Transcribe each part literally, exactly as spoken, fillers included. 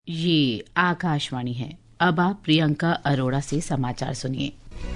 ये आकाशवाणी है। अब आप प्रियंका अरोड़ा से समाचार सुनिए।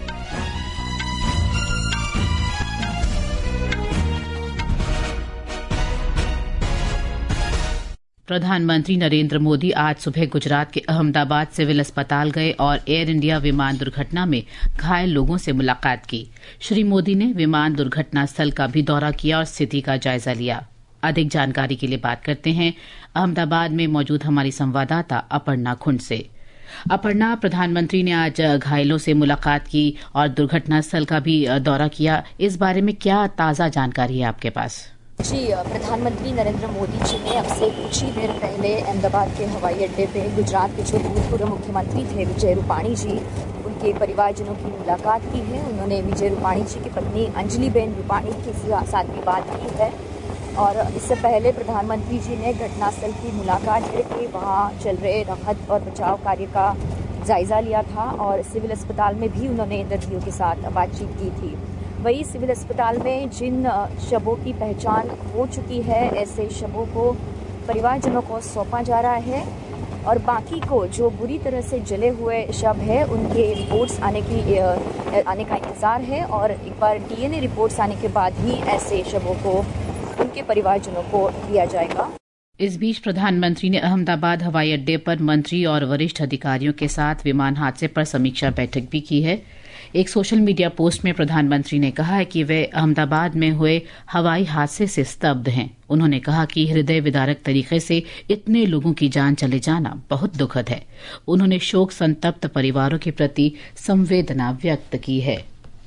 प्रधानमंत्री नरेंद्र मोदी आज सुबह गुजरात के अहमदाबाद सिविल अस्पताल गए और एयर इंडिया विमान दुर्घटना में घायल लोगों से मुलाकात की। श्री मोदी ने विमान दुर्घटना स्थल का भी दौरा किया और स्थिति का जायजा लिया। अधिक जानकारी के लिए बात करते हैं अहमदाबाद में मौजूद हमारी संवाददाता अपर्णा खुंड से। अपर्णा, प्रधानमंत्री ने आज घायलों से मुलाकात की और दुर्घटना स्थल का भी दौरा किया। इस बारे में क्या ताजा जानकारी है आपके पास? जी, प्रधानमंत्री नरेंद्र मोदी जी ने अब से कुछ ही देर पहले अहमदाबाद के हवाई अड्डे पे गुजरात के जो भूतपूर्व मुख्यमंत्री थे विजय रूपाणी जी, उनके परिवारजनों की मुलाकात की है। उन्होंने विजय रूपाणी जी की पत्नी अंजलि बेन रूपाणी के साथ भी बात की है और इससे पहले प्रधानमंत्री जी ने घटनास्थल की मुलाकात करके वहाँ चल रहे राहत और बचाव कार्य का जायजा लिया था और सिविल अस्पताल में भी उन्होंने दर्दियों के साथ बातचीत की थी। वही सिविल अस्पताल में जिन शवों की पहचान हो चुकी है, ऐसे शवों को परिवारजनों को सौंपा जा रहा है और बाकी को जो बुरी तरह से जले हुए शव है उनके रिपोर्ट्स आने की आने का इंतज़ार है और एक बार डीएनए रिपोर्ट्स आने के बाद ही ऐसे शवों को उनके परिवारजनों को दिया जाएगा। इस बीच प्रधानमंत्री ने अहमदाबाद हवाई अड्डे पर मंत्री और वरिष्ठ अधिकारियों के साथ विमान हादसे पर समीक्षा बैठक भी की है। एक सोशल मीडिया पोस्ट में प्रधानमंत्री ने कहा है कि वे अहमदाबाद में हुए हवाई हादसे से स्तब्ध हैं। उन्होंने कहा कि हृदय विदारक तरीके से इतने लोगों की जान चले जाना बहुत दुखद है। उन्होंने शोक संतप्त परिवारों के प्रति संवेदना व्यक्त की है।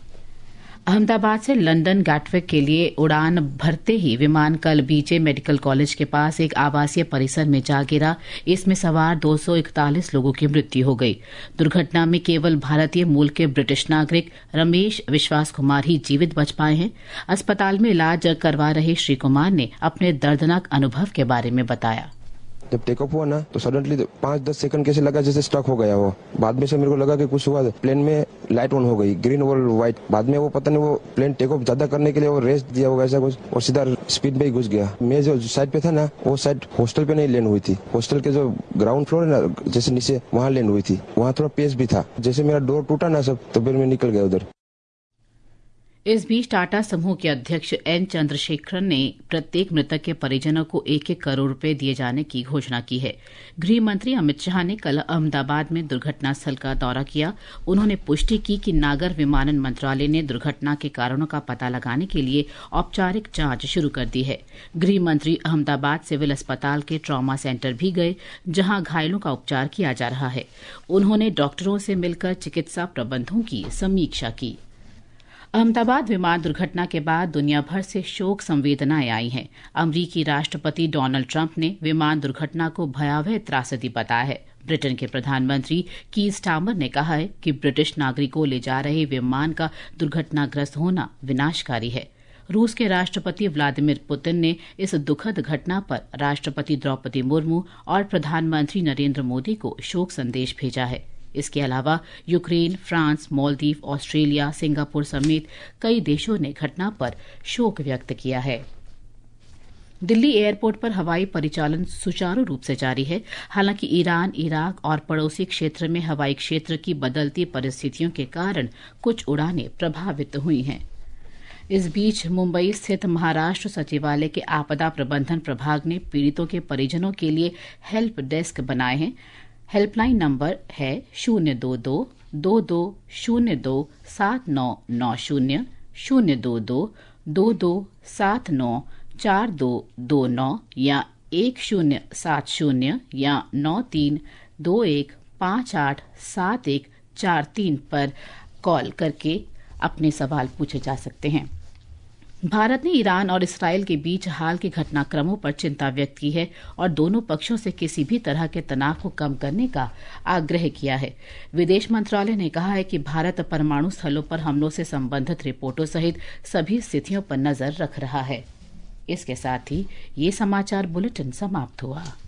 अहमदाबाद से लंदन गैटविक के लिए उड़ान भरते ही विमान कल बीजे मेडिकल कॉलेज के पास एक आवासीय परिसर में जा गिरा। इसमें सवार दो सौ इकतालीस लोगों की मृत्यु हो गई। दुर्घटना में केवल भारतीय मूल के ब्रिटिश नागरिक रमेश विश्वास कुमार ही जीवित बच पाए हैं। अस्पताल में इलाज करवा रहे श्री कुमार ने अपने दर्दनाक अनुभव के बारे में बताया। जब टेक ऑफ हुआ ना तो सडनली पाँच दस सेकंड कैसे लगा जैसे स्टक हो गया वो। बाद में से मेरे को लगा कि कुछ हुआ, प्लेन में लाइट ऑन हो गई ग्रीन और व्हाइट। बाद में वो पता नहीं वो प्लेन टेक ऑफ ज्यादा करने के लिए वो रेस्ट दिया होगा ऐसा कुछ और सीधा स्पीड में ही घुस गया। मैं जो साइड पे था ना वो साइड हॉस्टल पे नहीं लैंड हुई थी। हॉस्टल के जो ग्राउंड फ्लोर है ना जैसे नीचे वहाँ लैंड हुई थी। वहाँ थोड़ा पेस भी था। जैसे मेरा डोर टूटा ना सब तो फिर मैं निकल गया उधर। इस बीच टाटा समूह के अध्यक्ष एन चंद्रशेखरन ने प्रत्येक मृतक के परिजनों को एक एक करोड़ रुपए दिए जाने की घोषणा की है। गृह मंत्री अमित शाह ने कल अहमदाबाद में दुर्घटना स्थल का दौरा किया। उन्होंने पुष्टि की कि नागर विमानन मंत्रालय ने दुर्घटना के कारणों का पता लगाने के लिए औपचारिक जांच शुरू कर दी है। गृह मंत्री अहमदाबाद सिविल अस्पताल के ट्रॉमा सेंटर भी गए, जहां घायलों का उपचार किया जा रहा है। उन्होंने डॉक्टरों से मिलकर चिकित्सा प्रबंधों की समीक्षा की। अहमदाबाद विमान दुर्घटना के बाद दुनिया भर से शोक संवेदनाएं आई हैं। अमरीकी राष्ट्रपति डोनाल्ड ट्रंप ने विमान दुर्घटना को भयावह त्रासदी बताया है। ब्रिटेन के प्रधानमंत्री कीर स्टारमर ने कहा है कि ब्रिटिश नागरिकों ले जा रहे विमान का दुर्घटनाग्रस्त होना विनाशकारी है। रूस के राष्ट्रपति व्लादिमीर पुतिन ने इस दुखद घटना पर राष्ट्रपति द्रौपदी मुर्मू और प्रधानमंत्री नरेंद्र मोदी को शोक संदेश भेजा है। इसके अलावा Ukraine, France, Maldives, Australia, Singapore समेत कई देशों ने घटना पर शोक व्यक्त किया है। दिल्ली एयरपोर्ट पर हवाई परिचालन सुचारू रूप से जारी है। हालांकि ईरान, इराक और पड़ोसी क्षेत्र में हवाई क्षेत्र की बदलती परिस्थितियों के कारण कुछ उड़ानें प्रभावित हुई हैं। इस बीच मुंबई स्थित महाराष्ट्र सचिवालय के आपदा प्रबंधन प्रभाग ने पीड़ितों के परिजनों के लिए हेल्प डेस्क बनाए हैं। हेल्पलाइन नंबर है शून्य दो दो दो दो शून्य दो सात नौ नौ शून्य, शून्य दो दो दो दो सात नौ चार दो दो नौ या एक शून्य सात शून्य या नौ तीन दो एक पाँच आठ सात एक चार तीन पर कॉल करके अपने सवाल पूछे जा सकते हैं। भारत ने ईरान और इसराइल के बीच हाल के घटनाक्रमों पर चिंता व्यक्त की है और दोनों पक्षों से किसी भी तरह के तनाव को कम करने का आग्रह किया है। विदेश मंत्रालय ने कहा है कि भारत परमाणु स्थलों पर हमलों से संबंधित रिपोर्टों सहित सभी स्थितियों पर नजर रख रहा है। इसके साथ ही ये समाचार बुलेटिन समाप्त हुआ।